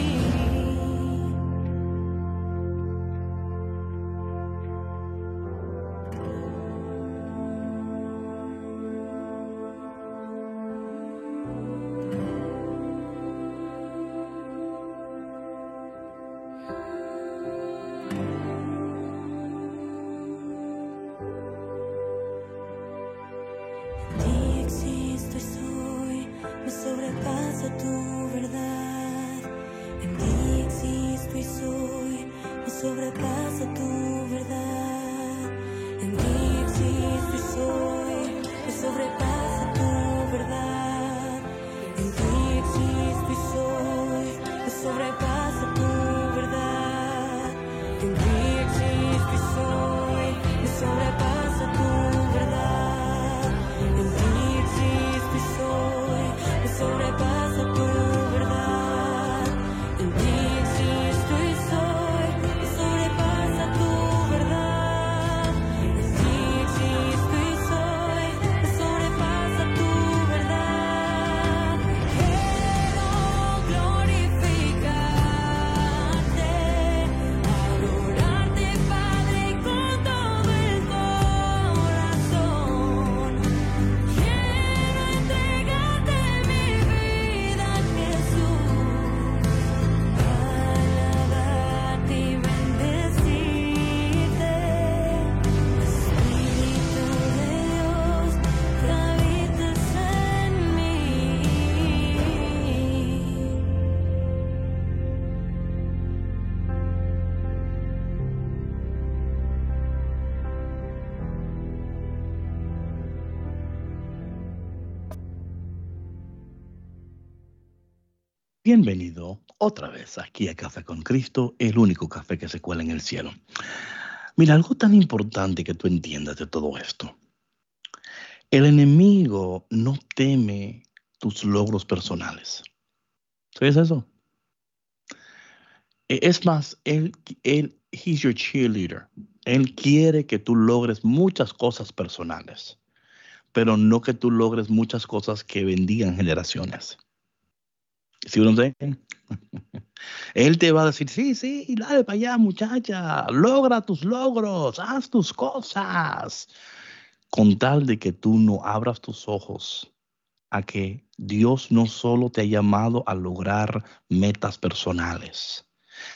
En ti existo y soy, me sobrepasa tu verdad. En ti existo y soy, me sobrepasa tu verdad. En ti existo y soy, me sobrepasa tu verdad. En ti existo y soy, me sobrepasa tu verdad. En ti existo y soy, me sobrepasa tu verdad. En ti existo y soy, me sobrepasa tu verdad. En ti existo y soy, me sobrepasa tu verdad. En ti existo y soy, me sobrepasa tu verdad. Quiero glorificarte, adorarte, Padre, con todo el corazón. Quiero entregarte mi vida, Jesús, alabarte y bendecirte, Espíritu de Dios que habitas en mí. Bienvenido otra vez aquí a Café con Cristo, el único café que se cuela en el cielo. Mira, algo tan importante que tú entiendas de todo esto. El enemigo no teme tus logros personales. ¿Sabes eso? E- Es más, él, él, he's your cheerleader. Él quiere que tú logres muchas cosas personales, pero no que tú logres muchas cosas que bendigan generaciones. ¿Sí what I'm saying? Él te va a decir, sí, sí, dale para allá, muchacha, logra tus logros, haz tus cosas, con tal de que tú no abras tus ojos a que Dios no solo te ha llamado a lograr metas personales,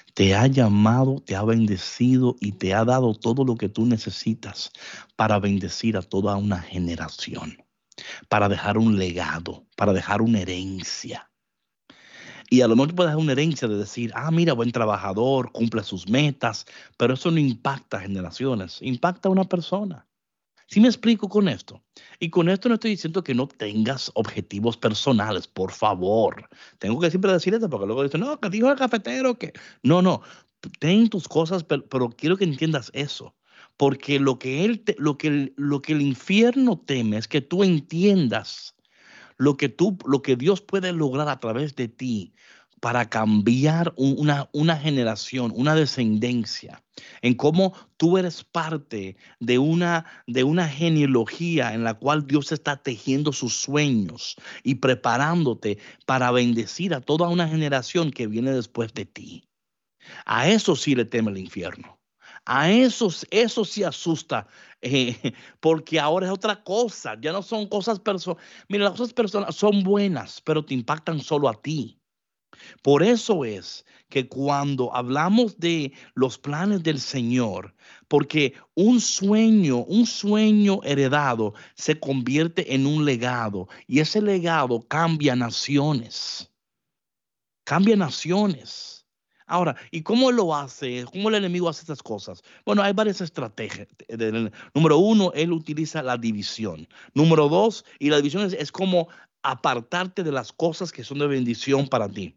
te ha llamado, te ha bendecido y te ha dado todo lo que tú necesitas para bendecir a toda una generación, para dejar un legado, para dejar una herencia. Y a lo mejor tú puedes dejar una herencia de decir, ah, mira, buen trabajador, cumple sus metas, pero eso no impacta generaciones, impacta a una persona. ¿Sí me explico con esto? Y con esto no estoy diciendo que no tengas objetivos personales, por favor. Tengo que siempre decir eso porque luego dicen, no, que dijo el cafetero que... No, no, ten tus cosas, pero, pero quiero que entiendas eso. Porque lo que, él te, lo, que, lo que el infierno teme es que tú entiendas lo que, tú, lo que Dios puede lograr a través de ti para cambiar una, una generación, una descendencia, en cómo tú eres parte de una, de una genealogía en la cual Dios está tejiendo sus sueños y preparándote para bendecir a toda una generación que viene después de ti. A eso sí le teme el infierno. A eso, eso sí asusta, eh, porque ahora es otra cosa. Ya no son cosas personales. Mira, las cosas personales son buenas, pero te impactan solo a ti. Por eso es que cuando hablamos de los planes del Señor, porque un sueño, un sueño heredado se convierte en un legado y ese legado cambia naciones, cambia naciones. Ahora, ¿y cómo lo hace? ¿Cómo el enemigo hace estas cosas? Bueno, hay varias estrategias. Número uno, él utiliza la división. Número dos, y la división es, es como apartarte de las cosas que son de bendición para ti.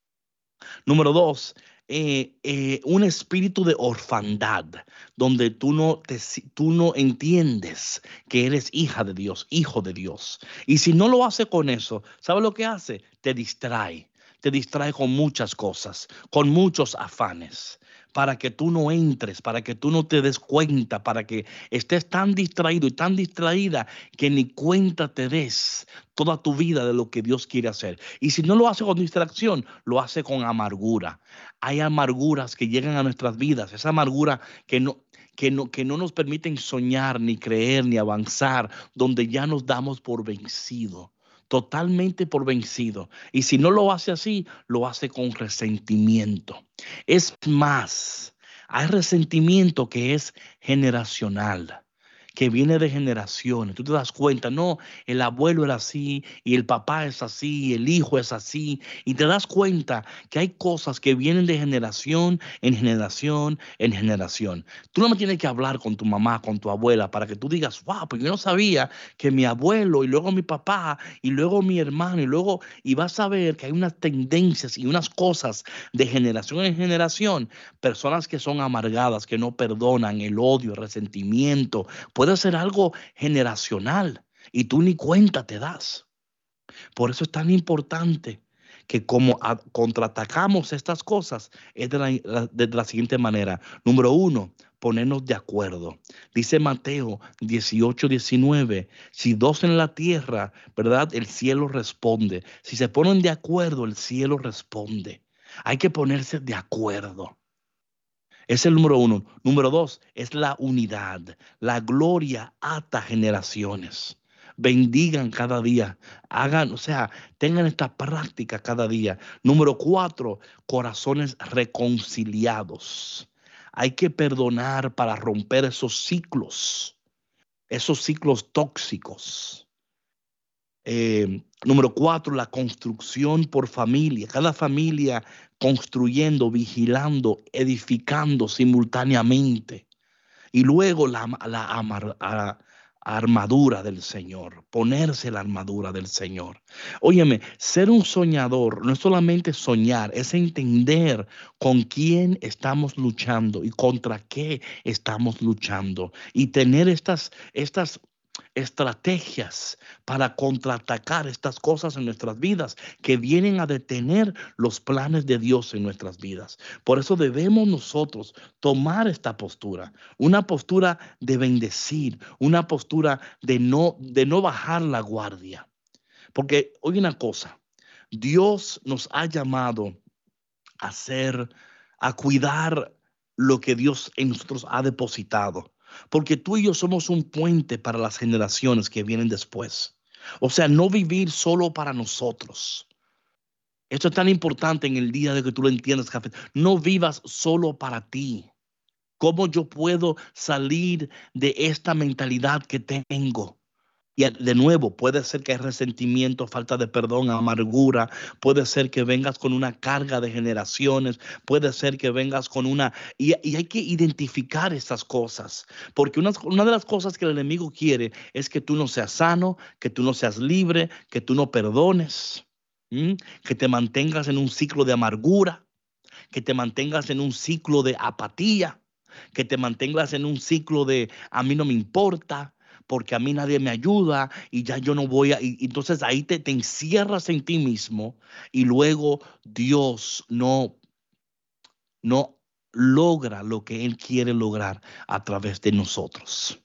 Número dos, eh, eh, un espíritu de orfandad, donde tú no, te, tú no entiendes que eres hija de Dios, hijo de Dios. Y si no lo hace con eso, ¿sabes lo que hace? Te distrae, te distrae con muchas cosas, con muchos afanes, para que tú no entres, para que tú no te des cuenta, para que estés tan distraído y tan distraída que ni cuenta te des toda tu vida de lo que Dios quiere hacer. Y si no lo hace con distracción, lo hace con amargura. Hay amarguras que llegan a nuestras vidas, esa amargura que no, que no, que no nos permiten soñar, ni creer, ni avanzar, donde ya nos damos por vencido. Totalmente por vencido. Y si no lo hace así, lo hace con resentimiento. Es más, hay resentimiento que es generacional, que viene de generaciones. Tú te das cuenta, no, el abuelo era así, y el papá es así, y el hijo es así, y te das cuenta que hay cosas que vienen de generación en generación en generación. Tú no me tienes que hablar con tu mamá, con tu abuela, para que tú digas, wow, pues yo no sabía que mi abuelo, y luego mi papá, y luego mi hermano, y luego, y vas a ver que hay unas tendencias y unas cosas de generación en generación, personas que son amargadas, que no perdonan, el odio, el resentimiento, puede ser algo generacional y tú ni cuenta te das. Por eso es tan importante que como a, contraatacamos estas cosas es de la, la, de la siguiente manera. Número uno, ponernos de acuerdo. Dice Mateo dieciocho, diecinueve, si dos en la tierra, ¿verdad? El cielo responde. Si se ponen de acuerdo, el cielo responde. Hay que ponerse de acuerdo. Es el número uno. Número dos es la unidad. La gloria ata generaciones. Bendigan cada día. Hagan, o sea, tengan esta práctica cada día. Número cuatro, corazones reconciliados. Hay que perdonar para romper esos ciclos, esos ciclos tóxicos. Eh, número cuatro, la construcción por familia. Cada familia construyendo, vigilando, edificando simultáneamente. Y luego la, la amar, a, armadura del Señor, ponerse la armadura del Señor. Óyeme, ser un soñador no es solamente soñar, es entender con quién estamos luchando y contra qué estamos luchando. Y tener estas, estas estrategias para contraatacar estas cosas en nuestras vidas que vienen a detener los planes de Dios en nuestras vidas. Por eso debemos nosotros tomar esta postura, una postura de bendecir, una postura de no, de no bajar la guardia. Porque oye una cosa, Dios nos ha llamado a hacer, a cuidar lo que Dios en nosotros ha depositado. Porque tú y yo somos un puente para las generaciones que vienen después. O sea, no vivir solo para nosotros. Esto es tan importante en el día de que tú lo entiendas, café. No vivas solo para ti. ¿Cómo yo puedo salir de esta mentalidad que tengo? Y de nuevo, puede ser que hay resentimiento, falta de perdón, amargura. Puede ser que vengas con una carga de generaciones. Puede ser que vengas con una... Y, y hay que identificar estas cosas. Porque una, una de las cosas que el enemigo quiere es que tú no seas sano, que tú no seas libre, que tú no perdones, ¿m? que te mantengas en un ciclo de amargura, que te mantengas en un ciclo de apatía, que te mantengas en un ciclo de a mí no me importa, porque a mí nadie me ayuda y ya yo no voy a... Y entonces ahí te, te encierras en ti mismo y luego Dios no, no logra lo que Él quiere lograr a través de nosotros.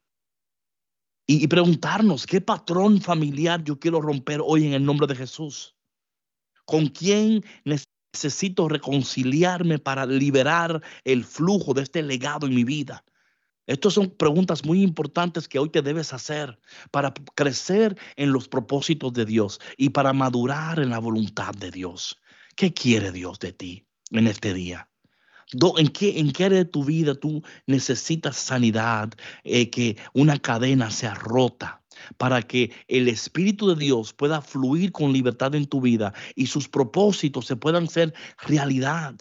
Y, y preguntarnos, ¿qué patrón familiar yo quiero romper hoy en el nombre de Jesús? ¿Con quién necesito reconciliarme para liberar el flujo de este legado en mi vida? Estas son preguntas muy importantes que hoy te debes hacer para crecer en los propósitos de Dios y para madurar en la voluntad de Dios. ¿Qué quiere Dios de ti en este día? ¿En qué, en qué área de tu vida tú necesitas sanidad, eh, que una cadena sea rota, para que el Espíritu de Dios pueda fluir con libertad en tu vida y sus propósitos se puedan hacer realidad?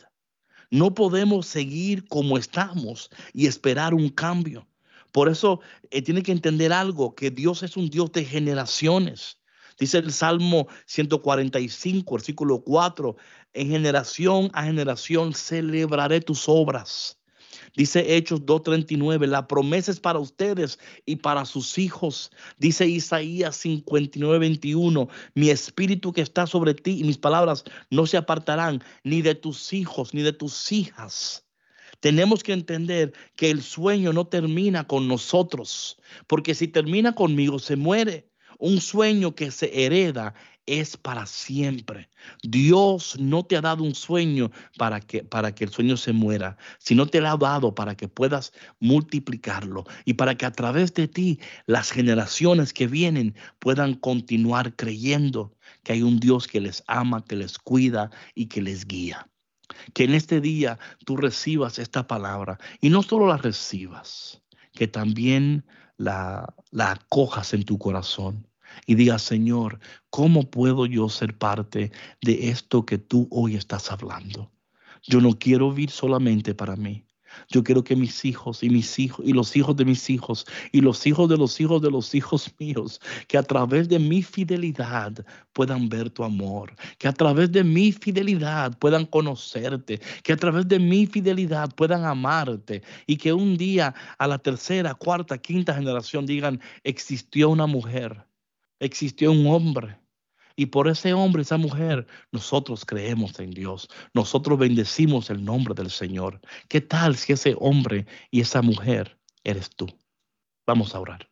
No podemos seguir como estamos y esperar un cambio. Por eso eh, tiene que entender algo, que Dios es un Dios de generaciones. Dice el Salmo ciento cuarenta y cinco, versículo cuatro, en generación a generación celebraré tus obras. Dice Hechos dos treinta y nueve, la promesa es para ustedes y para sus hijos. Dice Isaías cincuenta y nueve veintiuno, mi espíritu que está sobre ti y mis palabras no se apartarán ni de tus hijos ni de tus hijas. Tenemos que entender que el sueño no termina con nosotros, porque si termina conmigo se muere. Un sueño que se hereda es para siempre. Dios no te ha dado un sueño para que, para que el sueño se muera, sino te lo ha dado para que puedas multiplicarlo y para que a través de ti las generaciones que vienen puedan continuar creyendo que hay un Dios que les ama, que les cuida y que les guía. Que en este día tú recibas esta palabra y no solo la recibas, que también la, la acojas en tu corazón. Y diga, Señor, ¿cómo puedo yo ser parte de esto que tú hoy estás hablando? Yo no quiero vivir solamente para mí. Yo quiero que mis hijos y mis hijos y los hijos de mis hijos y los hijos de los hijos de los hijos míos, que a través de mi fidelidad puedan ver tu amor, que a través de mi fidelidad puedan conocerte, que a través de mi fidelidad puedan amarte y que un día a la tercera, cuarta, quinta generación digan, existió una mujer. Existió un hombre y por ese hombre, esa mujer, nosotros creemos en Dios. Nosotros bendecimos el nombre del Señor. ¿Qué tal si ese hombre y esa mujer eres tú? Vamos a orar.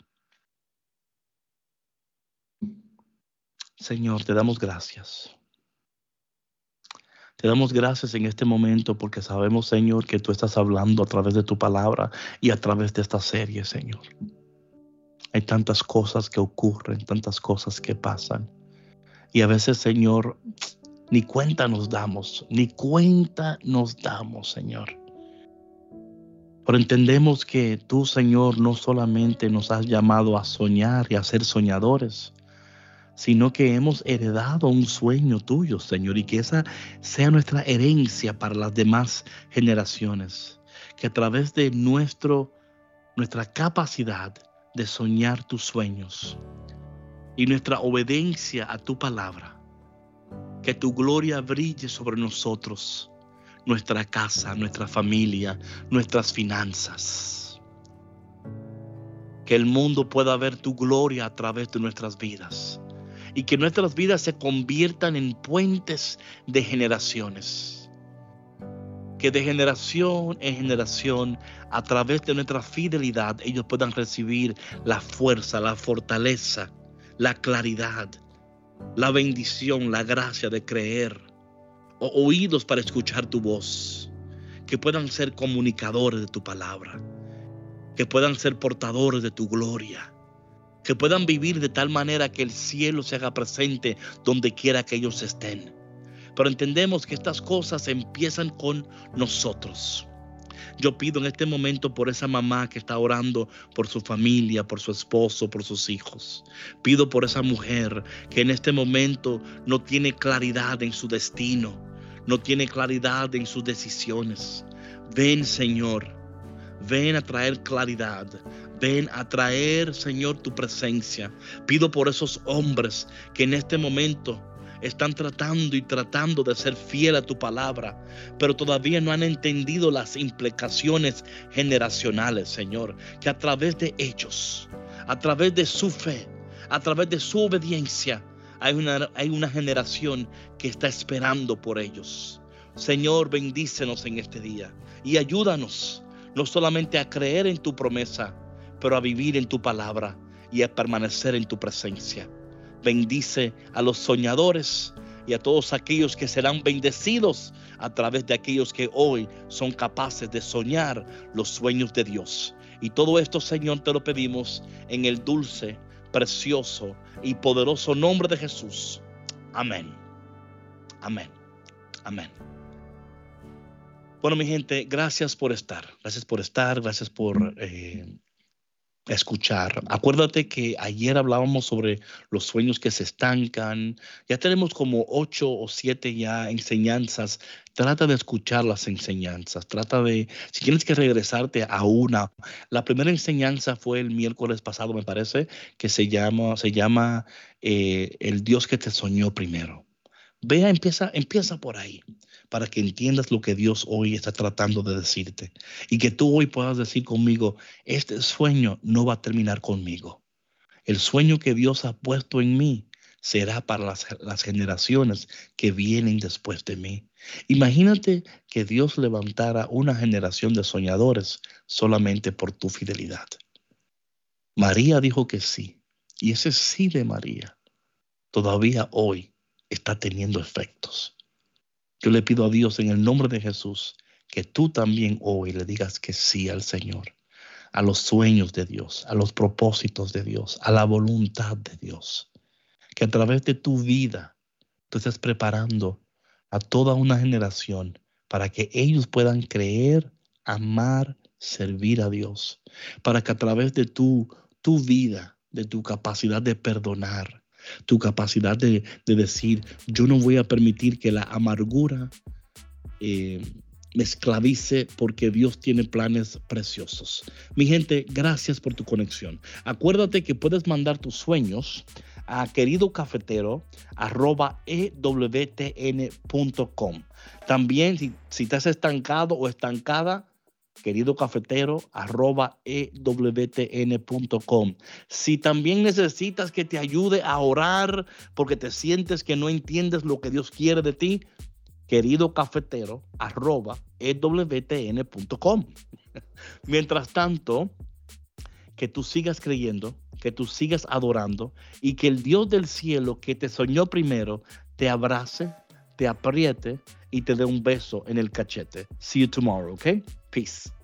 Señor, te damos gracias. Te damos gracias en este momento porque sabemos, Señor, que tú estás hablando a través de tu palabra y a través de esta serie, Señor. Hay tantas cosas que ocurren, tantas cosas que pasan. Y a veces, Señor, ni cuenta nos damos, ni cuenta nos damos, Señor. Pero entendemos que tú, Señor, no solamente nos has llamado a soñar y a ser soñadores, sino que hemos heredado un sueño tuyo, Señor, y que esa sea nuestra herencia para las demás generaciones. Que a través de nuestro, nuestra capacidad de soñar tus sueños y nuestra obediencia a tu palabra, que tu gloria brille sobre nosotros, nuestra casa, nuestra familia, nuestras finanzas. Que el mundo pueda ver tu gloria a través de nuestras vidas y que nuestras vidas se conviertan en puentes de generaciones. Que de generación en generación, a través de nuestra fidelidad, ellos puedan recibir la fuerza, la fortaleza, la claridad, la bendición, la gracia de creer, o oídos para escuchar tu voz. Que puedan ser comunicadores de tu palabra, que puedan ser portadores de tu gloria, que puedan vivir de tal manera que el cielo se haga presente donde quiera que ellos estén. Pero entendemos que estas cosas empiezan con nosotros. Yo pido en este momento por esa mamá que está orando por su familia, por su esposo, por sus hijos. Pido por esa mujer que en este momento no tiene claridad en su destino, no tiene claridad en sus decisiones. Ven, Señor, ven a traer claridad. Ven a traer, Señor, tu presencia. Pido por esos hombres que en este momento están tratando y tratando de ser fiel a tu palabra, pero todavía no han entendido las implicaciones generacionales, Señor. Que a través de ellos, a través de su fe, a través de su obediencia, hay una, hay una generación que está esperando por ellos. Señor, bendícenos en este día y ayúdanos no solamente a creer en tu promesa, pero a vivir en tu palabra y a permanecer en tu presencia. Bendice a los soñadores y a todos aquellos que serán bendecidos a través de aquellos que hoy son capaces de soñar los sueños de Dios. Y todo esto, Señor, te lo pedimos en el dulce, precioso y poderoso nombre de Jesús. Amén. Amén. Amén. Bueno, mi gente, gracias por estar. Gracias por estar. Gracias por eh, escuchar. Acuérdate que ayer hablábamos sobre los sueños que se estancan. Ya tenemos como ocho o siete ya enseñanzas. Trata de escuchar las enseñanzas. Trata de, si tienes que regresarte a una. La primera enseñanza fue el miércoles pasado, me parece, que se llama, se llama eh, El Dios que te soñó primero. Vea, empieza, empieza por ahí, para que entiendas lo que Dios hoy está tratando de decirte. Y que tú hoy puedas decir conmigo, este sueño no va a terminar conmigo. El sueño que Dios ha puesto en mí será para las, las generaciones que vienen después de mí. Imagínate que Dios levantara una generación de soñadores solamente por tu fidelidad. María dijo que sí. Y ese sí de María todavía hoy está teniendo efectos. Yo le pido a Dios en el nombre de Jesús que tú también hoy le digas que sí al Señor, a los sueños de Dios, a los propósitos de Dios, a la voluntad de Dios. Que a través de tu vida tú estés preparando a toda una generación para que ellos puedan creer, amar, servir a Dios. Para que a través de tu, tu vida, de tu capacidad de perdonar, tu capacidad de, de decir, yo no voy a permitir que la amargura eh, me esclavice, porque Dios tiene planes preciosos. Mi gente, gracias por tu conexión. Acuérdate que puedes mandar tus sueños a querido cafetero arroba e w t n punto com. También si, si estás estancado o estancada, querido cafetero arroba e w t n punto com. Si también necesitas que te ayude a orar porque te sientes que no entiendes lo que Dios quiere de ti, querido cafetero arroba e w t n punto com. Mientras tanto, que tú sigas creyendo, que tú sigas adorando y que el Dios del cielo que te soñó primero te abrace, te apriete y te dé un beso en el cachete. See you tomorrow, okay? Peace.